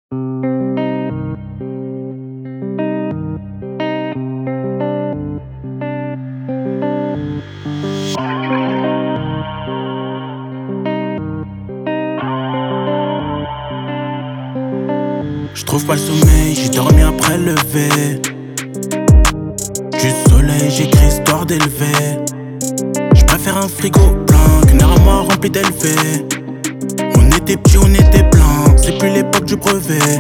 J'trouve pas le sommeil, j'ai dormi après le lever. Du soleil, j'écris histoire d'élever. J'préfère un frigo plein qu'une armoire remplie d'élevés. On était petits, on était plein, c'est plus l'époque du brevet.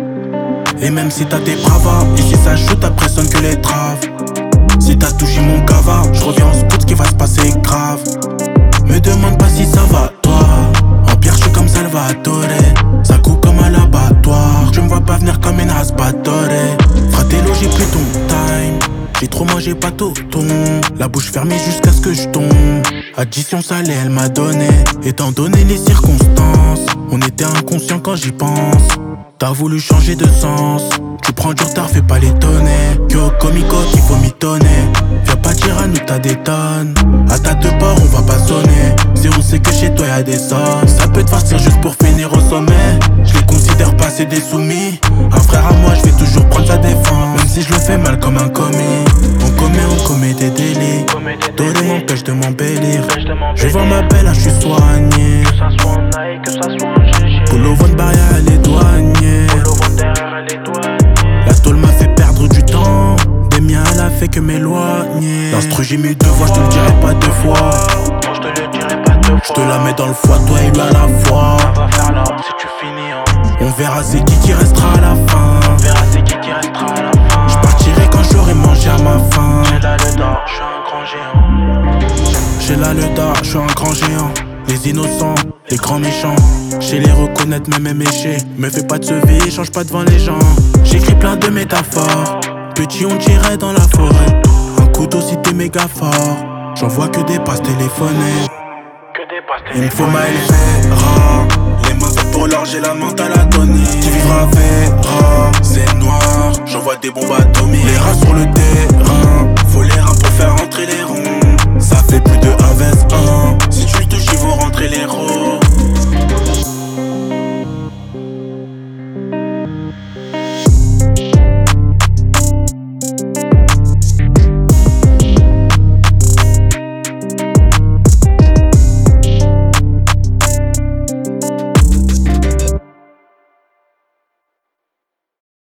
Et même si t'as des bravas, ici ça joue, t'as personne que les traves. Si t'as touché mon cava, j'reviens en scout, ce qui va se passer grave. Me demande pas si ça va toi. En pierre j'suis comme Salvatore. Ça coupe comme à l'abattoir. Tu me vois pas venir comme une rasbatore. Fratello j'ai plus ton time. J'ai trop mangé pas tout ton. La bouche fermée jusqu'à ce que je tombe. Addition salée elle m'a donné. Étant donné les circonstances, on était inconscient quand j'y pense. T'as voulu changer de sens. Tu prends du retard, fais pas l'étonner. Que au comico qu'il faut mitonner. Viens pas dire à nous t'as des tonnes. À ta deux bords on va pas sonner. Si on sait que chez toi y'a des sommes. Ça peut te farcir juste pour finir au sommet. Je les considère pas c'est des soumis. Un frère à moi je vais toujours prendre sa défense. Même si je le fais mal comme un commis. On commet des délits. Doré m'empêche de m'embellir. Je vois ma belle là je suis soigné. Que ça soit en aïe, que ça soit en GG. Polo Von barrière elle est douanier. Polo Von derrière elle est douanier. La tôle m'a fait perdre du temps. Des miens elle a fait que m'éloigner. L'instru j'ai mis deux voix, je te le dirai pas deux fois. Moi je te le dirai pas deux fois. Je te la mets dans le foie, toi et lui à la fois. On va faire l'arbre si tu finis hein. On verra c'est qui restera à la fin. On verra c'est qui restera à la fin. Je partirai quand j'aurai mangé à ma faim. J'ai là le dard, je suis un grand géant. J'ai là le dard, je suis un grand géant. Les innocents, les grands méchants. J'ai les reconnaître même mes méchés. Me fais pas de sever, change pas devant les gens. J'écris plein de métaphores. Petit on tirait dans la forêt. Un couteau si t'es méga fort. J'en vois que des passes téléphonées. Il me faut ma Elvera. Les mains faites pour l'or, j'ai la mentale atomique. Qui vivra verra, c'est noir. J'envoie des bombes atomiques. Les rats sur le terrain, faut les reins pour faire entrer les ronds.